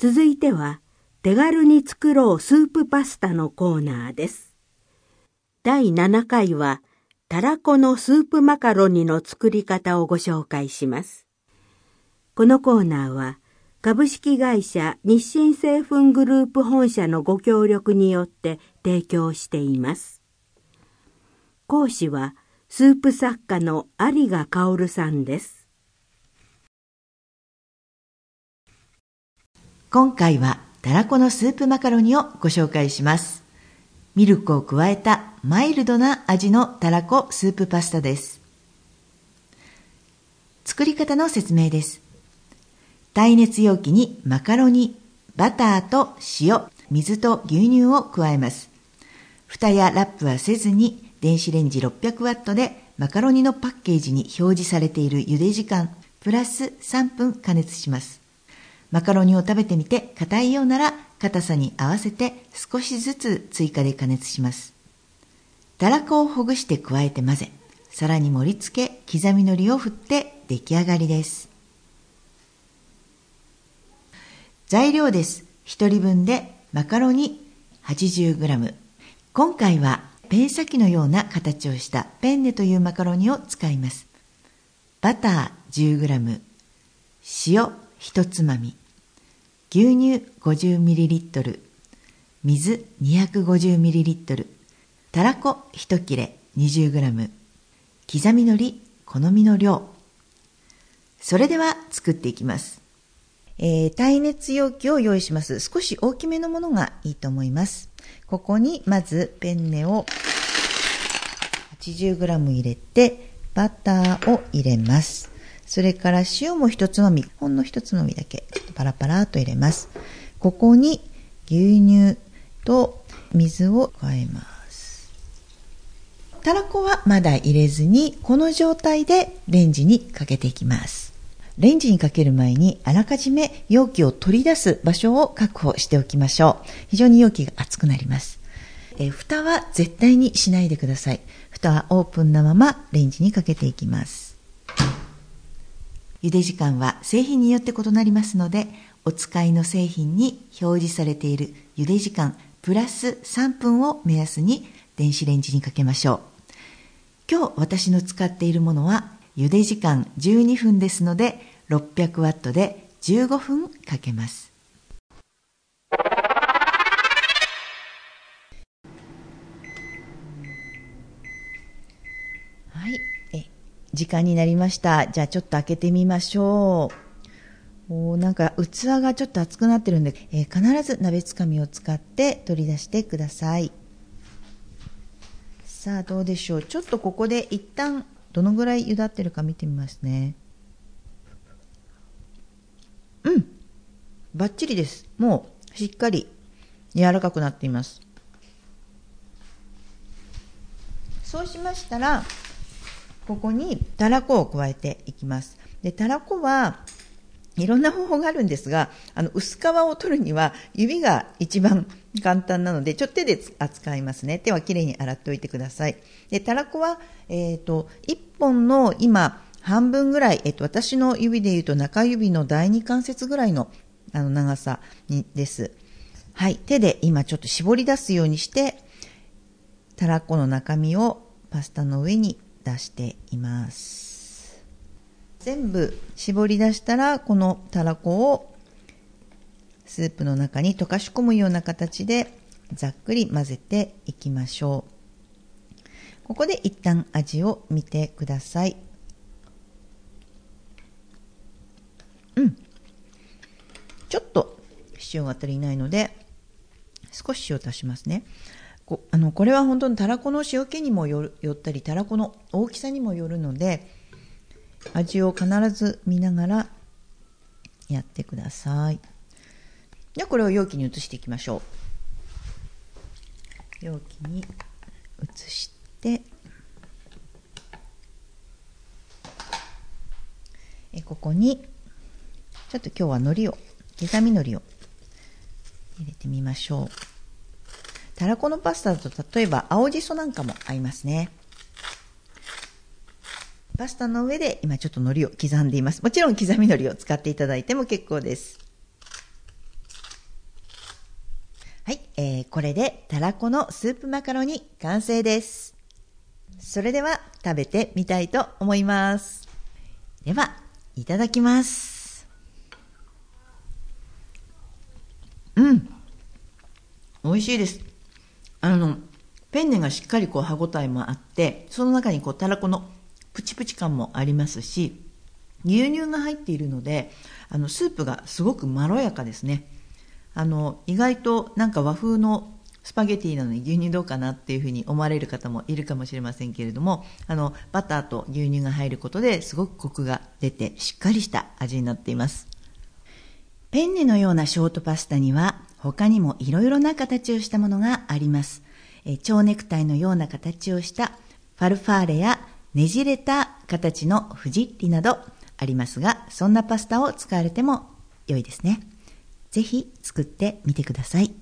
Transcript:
続いては、手軽に作ろうスープパスタのコーナーです。第7回は、たらこのスープマカロニの作り方をご紹介します。このコーナーは、株式会社日清製粉グループ本社のご協力によって提供しています。講師は、スープ作家の有賀薫さんです。 今回はたらこのスープマカロニをご紹介します。ミルクを加えたマイルドな味のたらこスープパスタです。作り方の説明です。耐熱容器にマカロニ、バターと塩、水と牛乳を加えます。蓋やラップはせずに電子レンジ600ワットでマカロニのパッケージに表示されている茹で時間プラス3分加熱します。マカロニを食べてみて硬いようなら硬さに合わせて少しずつ追加で加熱します。たらこをほぐして加えて混ぜ、皿に盛り付け刻み海苔を振って出来上がりです。材料です。1人分でマカロニ 80g。今回はペン先のような形をしたペンネというマカロニを使います。バター 10g、塩1つまみ、牛乳 50ml、水 250ml、たらこ1切れ 20g、刻み海苔好みの量。それでは作っていきます。耐熱容器を用意します。少し大きめのものがいいと思います。ここにまずペンネを 80g 入れて、バターを入れます。それから塩も一つまみ、ほんの一つまみだけちょっとパラパラと入れます。ここに牛乳と水を加えます。たらこはまだ入れずに、この状態でレンジにかけていきます。レンジにかける前にあらかじめ容器を取り出す場所を確保しておきましょう。非常に容器が熱くなります。蓋は絶対にしないでください。蓋はオープンなままレンジにかけていきます。茹で時間は製品によって異なりますので、お使いの製品に表示されている茹で時間プラス3分を目安に電子レンジにかけましょう。今日私の使っているものは茹で時間12分ですので、600ワットで15分かけます。はい、時間になりました。じゃあちょっと開けてみましょう。なんか器がちょっと熱くなってるんで、必ず鍋つかみを使って取り出してください。さあどうでしょう。ちょっとここで一旦どのぐらい茹だってるか見てみますね。バッチリです。もうしっかり柔らかくなっています。そうしましたら、ここにたらこを加えていきます。で、たらこはいろんな方法があるんですが、薄皮を取るには指が一番簡単なので、ちょっと手で扱いますね。手はきれいに洗っておいてください。で、たらこは、1本の今半分ぐらい、私の指でいうと中指の第二関節ぐらいの長さです。はい、手で今ちょっと絞り出すようにして、たらこの中身をパスタの上に出しています。全部絞り出したら、このたらこをスープの中に溶かし込むような形でざっくり混ぜていきましょう。ここで一旦味を見てください。ちょっと塩が足りないので少し塩足しますね。これは本当にたらこの塩気にもよったり、たらこの大きさにもよるので、味を必ず見ながらやってください。ではこれを容器に移していきましょう。容器に移して、ここにちょっと今日は海苔を、刻み海苔を入れてみましょう。たらこのパスタだと例えば青じそなんかも合いますね。パスタの上で今ちょっと海苔を刻んでいます。もちろん刻み海苔を使っていただいても結構です。 はい、これでたらこのスープマカロニ完成です。それでは食べてみたいと思います。では、いただきます。美味しいです。ペンネがしっかり歯ごたえもあって、その中にたらこのプチプチ感もありますし、牛乳が入っているので、スープがすごくまろやかですね。意外となんか和風のスパゲティなのに牛乳どうかなっていうふうに思われる方もいるかもしれませんけれども、バターと牛乳が入ることですごくコクが出てしっかりした味になっています。ペンネのようなショートパスタには他にもいろいろな形をしたものがあります。蝶ネクタイのような形をしたファルファーレやねじれた形のフジッリなどありますが、そんなパスタを使われても良いですね。ぜひ作ってみてください。